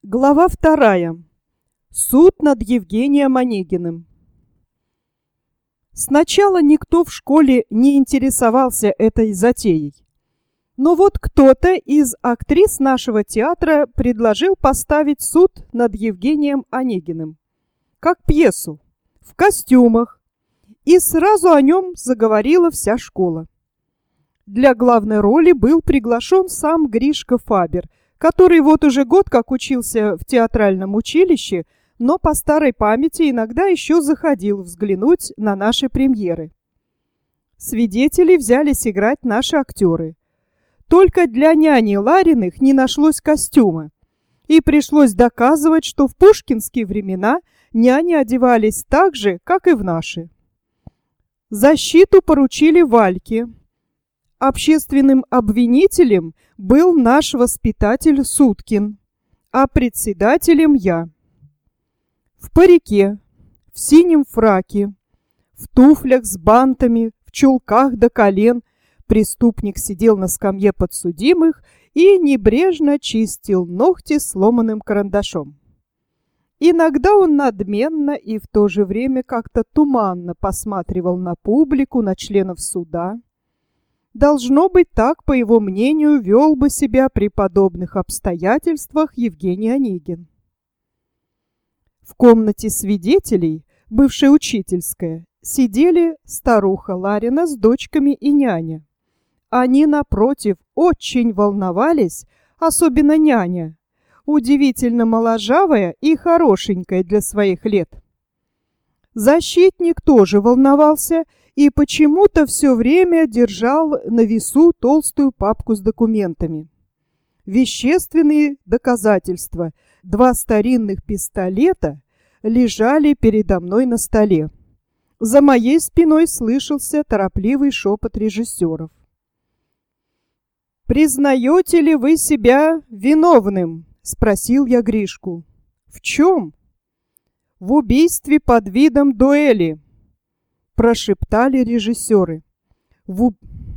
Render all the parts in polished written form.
Глава 2. Суд над Евгением Онегиным. Сначала никто в школе не интересовался этой затеей. Но вот кто-то из актрис нашего театра предложил поставить суд над Евгением Онегиным, как пьесу, в костюмах, и сразу о нем заговорила вся школа. Для главной роли был приглашен сам Гришка Фабер, который вот уже год как учился в театральном училище, но по старой памяти иногда еще заходил взглянуть на наши премьеры. Свидетелей взялись играть наши актеры. Только для няни Лариных не нашлось костюма, и пришлось доказывать, что в пушкинские времена няни одевались так же, как и в наши. Защиту поручили Вальке. Общественным обвинителем был наш воспитатель Суткин, а председателем я. В парике, в синем фраке, в туфлях с бантами, в чулках до колен преступник сидел на скамье подсудимых и небрежно чистил ногти сломанным карандашом. Иногда он надменно и в то же время как-то туманно посматривал на публику, на членов суда. Должно быть, так, по его мнению, вел бы себя при подобных обстоятельствах Евгений Онегин. В комнате свидетелей, бывшей учительская, сидели старуха Ларина с дочками и няня. Они, напротив, очень волновались, особенно няня, удивительно моложавая и хорошенькая для своих лет. Защитник тоже волновался и почему-то все время держал на весу толстую папку с документами. Вещественные доказательства, 2 старинных пистолета, лежали передо мной на столе. За моей спиной слышался торопливый шепот режиссеров. «Признаете ли вы себя виновным?» — спросил я Гришку. «В чем?» «В убийстве под видом дуэли», — прошептали режиссеры. В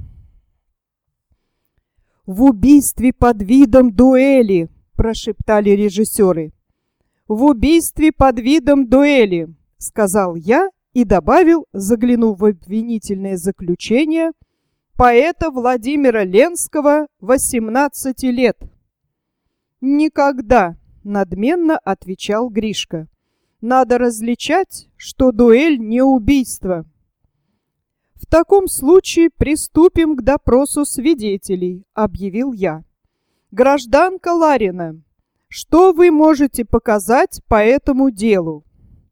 убийстве под видом дуэли», — прошептали режиссеры. «В убийстве под видом дуэли», — сказал я и добавил, заглянув в обвинительное заключение, поэта Владимира Ленского, 18 лет. «Никогда», — надменно отвечал Гришка. «Надо различать, что дуэль не убийство». «В таком случае приступим к допросу свидетелей», — объявил я. «Гражданка Ларина, что вы можете показать по этому делу?»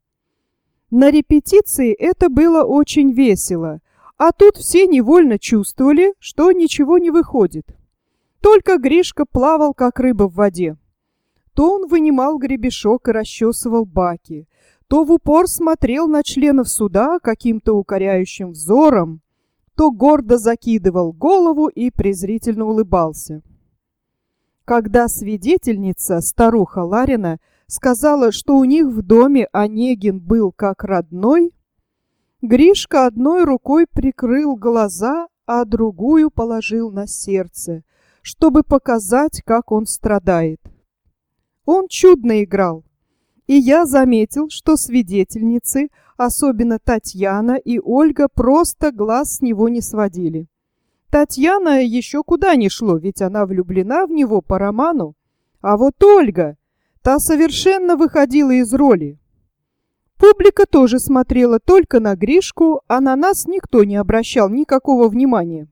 На репетиции это было очень весело, а тут все невольно чувствовали, что ничего не выходит. Только Гришка плавал, как рыба в воде. То он вынимал гребешок и расчесывал баки, то в упор смотрел на членов суда каким-то укоряющим взором, то гордо закидывал голову и презрительно улыбался. Когда свидетельница, старуха Ларина, сказала, что у них в доме Онегин был как родной, Гришка одной рукой прикрыл глаза, а другую положил на сердце, чтобы показать, как он страдает. Он чудно играл, и я заметил, что свидетельницы, особенно Татьяна и Ольга, просто глаз с него не сводили. Татьяна еще куда ни шло, ведь она влюблена в него по роману, а вот Ольга, та совершенно выходила из роли. Публика тоже смотрела только на Гришку, а на нас никто не обращал никакого внимания.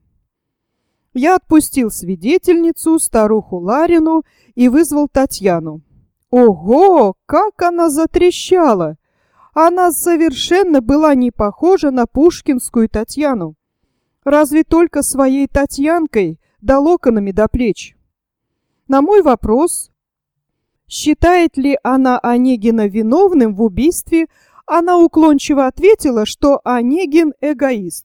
Я отпустил свидетельницу, старуху Ларину, и вызвал Татьяну. Ого, как она затрещала! Она совершенно была не похожа на пушкинскую Татьяну. Разве только своей Татьянкой да локонами до плеч. На мой вопрос, считает ли она Онегина виновным в убийстве, она уклончиво ответила, что Онегин эгоист.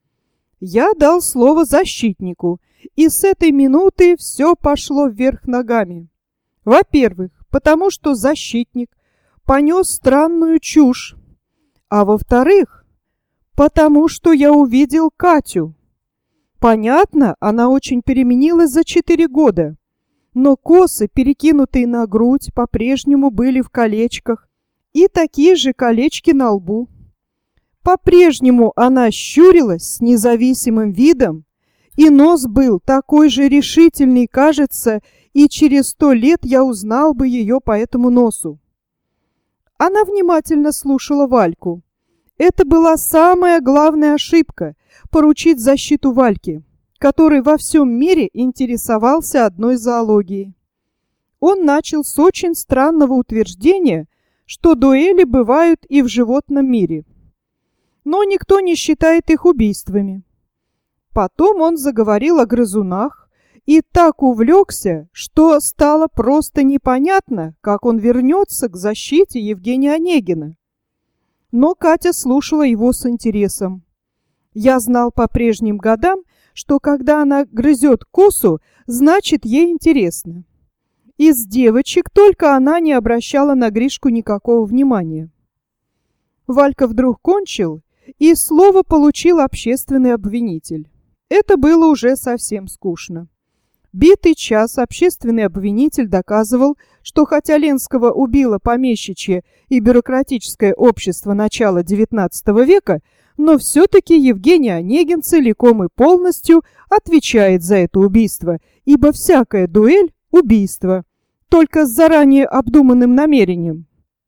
Я дал слово защитнику, и с этой минуты все пошло вверх ногами. Во-первых, потому что защитник понес странную чушь, а во-вторых, потому что я увидел Катю. Понятно, она очень переменилась за 4 года. но косы, перекинутые на грудь, по-прежнему были в колечках, и такие же колечки на лбу. По-прежнему она щурилась с независимым видом, и нос был такой же решительный, кажется, и через 100 лет я узнал бы ее по этому носу. Она внимательно слушала Вальку. Это была самая главная ошибка — поручить защиту Вальке, который во всем мире интересовался одной зоологией. Он начал с очень странного утверждения, что дуэли бывают и в животном мире. Но никто не считает их убийствами. Потом он заговорил о грызунах и так увлекся, что стало просто непонятно, как он вернется к защите Евгения Онегина. Но Катя слушала его с интересом. Я знал по прежним годам, что когда она грызет косу, значит, ей интересно. Из девочек только она не обращала на Гришку никакого внимания. Валька вдруг кончил, и слово получил общественный обвинитель. Это было уже совсем скучно. Битый час общественный обвинитель доказывал, что хотя Ленского убило помещичье и бюрократическое общество начала XIX века, но все-таки Евгений Онегин целиком и полностью отвечает за это убийство, ибо всякая дуэль – убийство, только с заранее обдуманным намерением.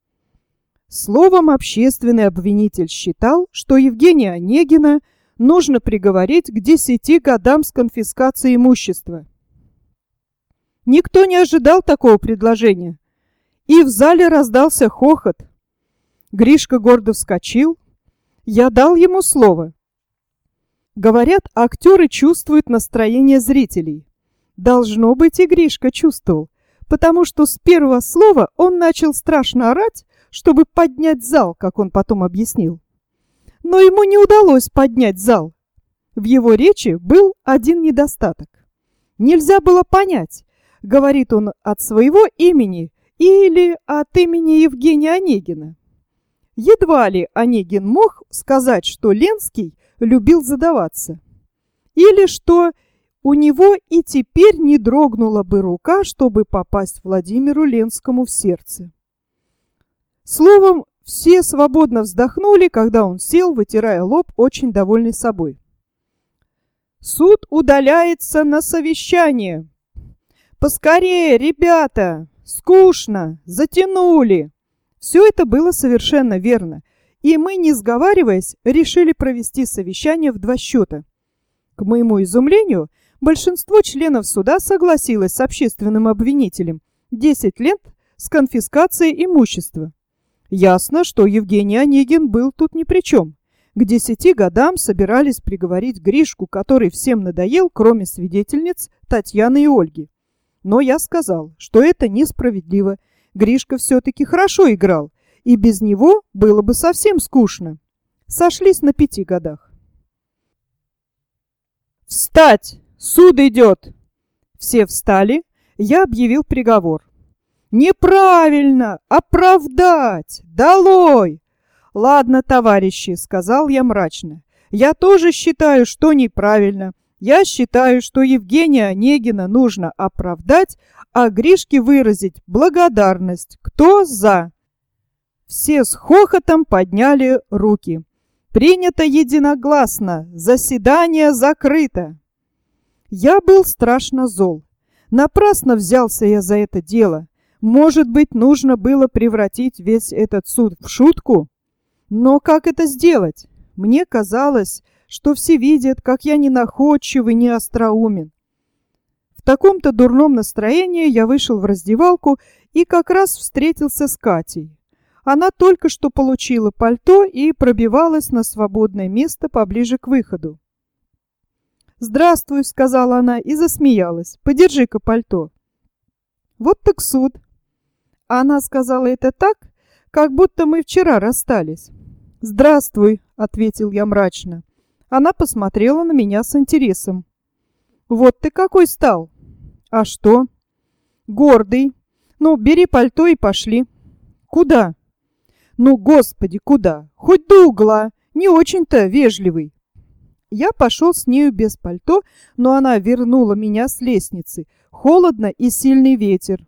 Словом, общественный обвинитель считал, что Евгения Онегина нужно приговорить к 10 годам с конфискацией имущества. Никто не ожидал такого предложения, и в зале раздался хохот. Гришка гордо вскочил. Я дал ему слово. Говорят, актеры чувствуют настроение зрителей. Должно быть, и Гришка чувствовал, потому что с первого слова он начал страшно орать, чтобы поднять зал, как он потом объяснил. Но ему не удалось поднять зал. В его речи был один недостаток. Нельзя было понять, говорит он от своего имени или от имени Евгения Онегина. Едва ли Онегин мог сказать, что Ленский любил задаваться, или что у него и теперь не дрогнула бы рука, чтобы попасть Владимиру Ленскому в сердце. Словом, все свободно вздохнули, когда он сел, вытирая лоб, очень довольный собой. «Суд удаляется на совещание. Поскорее, ребята! Скучно! Затянули!» Все это было совершенно верно, и мы, не сговариваясь, решили провести совещание в 2 счета. К моему изумлению, большинство членов суда согласилось с общественным обвинителем 10 лет с конфискацией имущества. Ясно, что Евгений Онегин был тут ни при чем. К 10 годам собирались приговорить Гришку, который всем надоел, кроме свидетельниц Татьяны и Ольги. Но я сказал, что это несправедливо. Гришка все-таки хорошо играл, и без него было бы совсем скучно. Сошлись на 5 годах. «Встать! Суд идет!» Все встали. Я объявил приговор. «Неправильно! Оправдать! Долой!» «Ладно, товарищи», — сказал я мрачно. «Я тоже считаю, что неправильно. Я считаю, что Евгения Онегина нужно оправдать, а Гришке выразить благодарность. Кто за?» Все с хохотом подняли руки. «Принято единогласно. Заседание закрыто». Я был страшно зол. Напрасно взялся я за это дело. Может быть, нужно было превратить весь этот суд в шутку? Но как это сделать? Мне казалось, что все видят, как я не находчив и не остроумен. В таком-то дурном настроении я вышел в раздевалку и как раз встретился с Катей. Она только что получила пальто и пробивалась на свободное место поближе к выходу. «Здравствуй», — сказала она и засмеялась. «Подержи-ка пальто». «Вот так суд». Она сказала это так, как будто мы вчера расстались. «Здравствуй», — ответил я мрачно. Она посмотрела на меня с интересом. «Вот ты какой стал!» «А что?» «Гордый. Ну, бери пальто и пошли». «Куда?» «Ну, господи, куда? Хоть до угла. Не очень-то вежливый». Я пошел с нею без пальто, но она вернула меня с лестницы. Холодно и сильный ветер.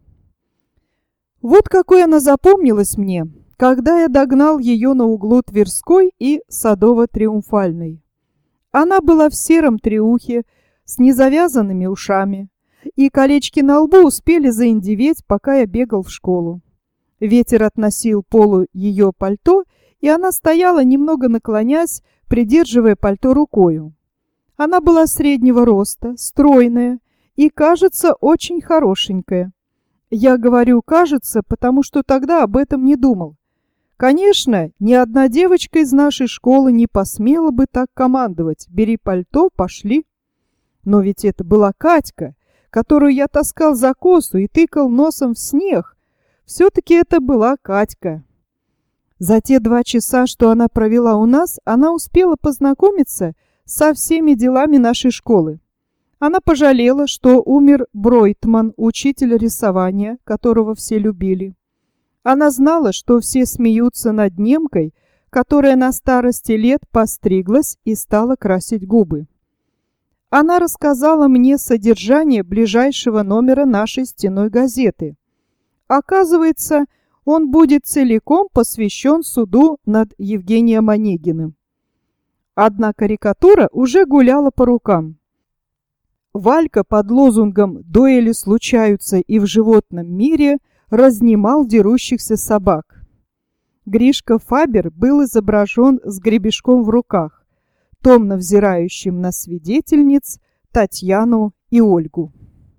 Вот какой она запомнилась мне, когда я догнал ее на углу Тверской и Садово-Триумфальной. Она была в сером треухе с незавязанными ушами, и колечки на лбу успели заиндеветь, пока я бегал в школу. Ветер относил полу ее пальто, и она стояла, немного наклонясь, придерживая пальто рукою. Она была среднего роста, стройная и, кажется, очень хорошенькая. Я говорю «кажется», потому что тогда об этом не думал. Конечно, ни одна девочка из нашей школы не посмела бы так командовать: «Бери пальто, пошли». Но ведь это была Катька, которую я таскал за косу и тыкал носом в снег. Все-таки это была Катька. За те 2 часа, что она провела у нас, она успела познакомиться со всеми делами нашей школы. Она пожалела, что умер Бройтман, учитель рисования, которого все любили. Она знала, что все смеются над немкой, которая на старости лет постриглась и стала красить губы. Она рассказала мне содержание ближайшего номера нашей стенной газеты. Оказывается, он будет целиком посвящен суду над Евгением Онегиным. Одна карикатура уже гуляла по рукам. Валька под лозунгом «Дуэли случаются и в животном мире» разнимал дерущихся собак. Гришка Фабер был изображен с гребешком в руках, томно взирающим на свидетельниц Татьяну и Ольгу.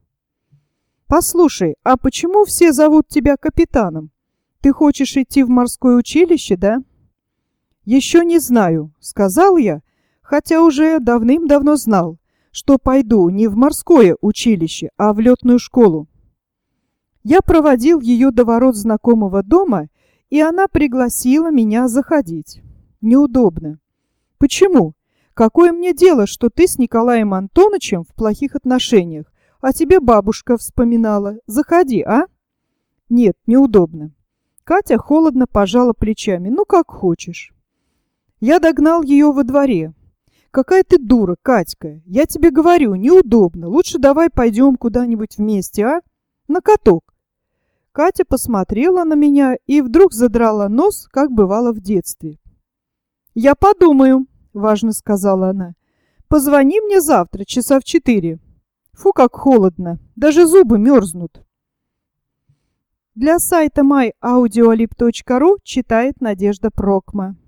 «Послушай, а почему все зовут тебя капитаном? Ты хочешь идти в морское училище, да?» «Еще не знаю», — сказал я, хотя уже давным-давно знал, что пойду не в морское училище, а в летную школу. Я проводил ее до ворот знакомого дома, и она пригласила меня заходить. Неудобно. «Почему? Какое мне дело, что ты с Николаем Антоновичем в плохих отношениях, а тебе бабушка вспоминала? Заходи, а?» «Нет, неудобно». Катя холодно пожала плечами. «Ну, как хочешь». Я догнал ее во дворе. «Какая ты дура, Катька! Я тебе говорю, неудобно. Лучше давай пойдем куда-нибудь вместе, а? На каток». Катя посмотрела на меня и вдруг задрала нос, как бывало в детстве. «Я подумаю», — важно сказала она. «Позвони мне завтра, часа в 4. Фу, как холодно. Даже зубы мерзнут». Для сайта myaudioalib.ru читает Надежда Прокма.